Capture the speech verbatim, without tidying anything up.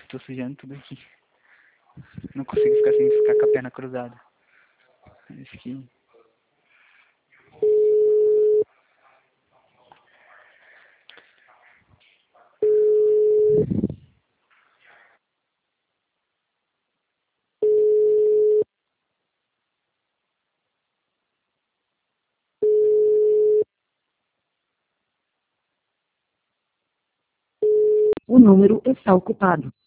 Tô sujando tudo aqui. Não consigo ficar sem ficar com a perna cruzada. Acho que... O número está ocupado.